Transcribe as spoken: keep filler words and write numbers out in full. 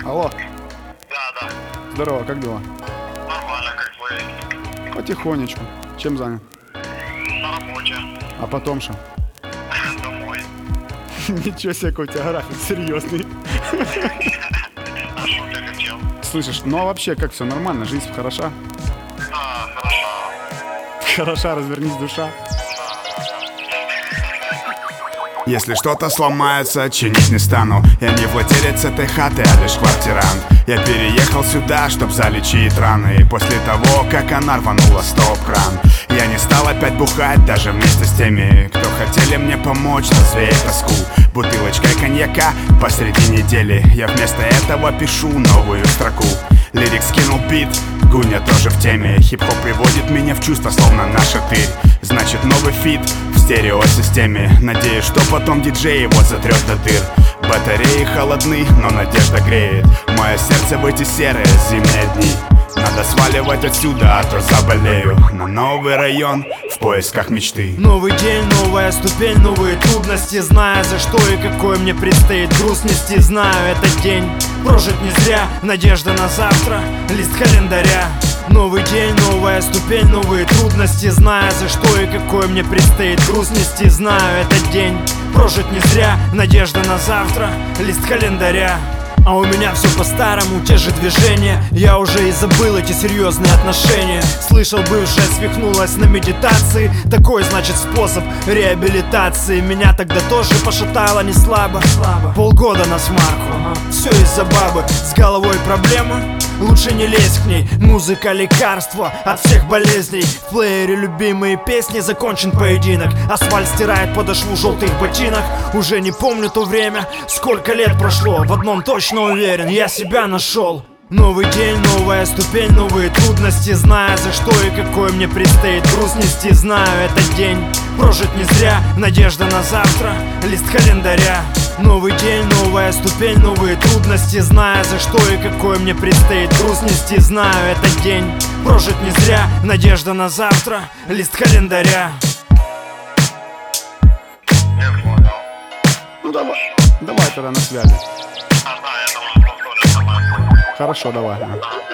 Алло, Да, да. здорово, как дела? Нормально, как бы. Потихонечку. Чем занят? На работе. А потом что? Домой. Ничего себе, какой у тебя график серьезный. А что ты хотел? Слышишь, ну а вообще как все нормально? Жизнь хороша? А, хорошо. Хороша, развернись, душа. Если что-то сломается, чинить не стану. Я не владелец этой хаты, а лишь квартирант. Я переехал сюда, чтоб залечить раны. И после того, как она рванула стоп-кран, я не стал опять бухать, даже вместе с теми, кто хотели мне помочь развеять тоску. Бутылочкой коньяка посреди недели я вместо этого пишу новую строку. Лирик скинул бит, Гуня тоже в теме. Хип-хоп приводит меня в чувство, словно на шатырь. Значит, новый фит в стереосистеме. Надеюсь, что потом диджей его затрет до дыр. Батареи холодны, но надежда греет мое сердце в эти серые зимние дни. Надо сваливать отсюда, а то заболею. На новый район в поисках мечты. Новый день, новая ступень, новые трудности. Зная, за что и какой мне предстоит груз нести. Знаю, этот день прожит не зря. Надежда на завтра, лист календаря. Новый день, новая ступень, новые трудности. Зная, за что и какой мне предстоит груз нести. Знаю, этот день прожит не зря. Надежда на завтра, лист календаря. А у меня все по-старому, те же движения. Я уже и забыл эти серьезные отношения. Слышал, бывшая свихнулась на медитации. Такой, значит, способ реабилитации. Меня тогда тоже пошатало не слабо. Полгода на смарку, все из-за бабы. С головой проблема, лучше не лезь к ней. Музыка лекарство от всех болезней. В плеере любимые песни, закончен поединок. Асфальт стирает подошву желтых ботинок. Уже не помню то время, сколько лет прошло. В одном точно уверен, я себя нашел. Новый день, новая ступень, новые трудности. Зная, за что и какой мне предстоит груз нести. Знаю, этот день прожит не зря. Надежда на завтра, лист календаря. Новый день, новая ступень, новые трудности. Зная, за что и какой мне предстоит груз нести. Знаю, этот день прожит не зря. Надежда на завтра, лист календаря. Я понял. Ну давай, давай тогда на связи. А, да, я думал, что тоже сама. Хорошо, давай.